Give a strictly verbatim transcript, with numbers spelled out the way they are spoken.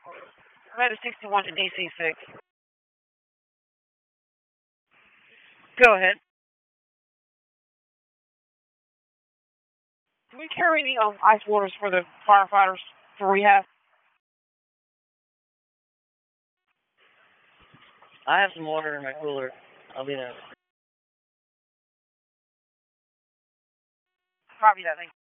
I'm at a sixty-one to D C six. Go ahead. Do we carry any um, ice waters for the firefighters for rehab? I have some water in my cooler. I'll be there. Probably that thing.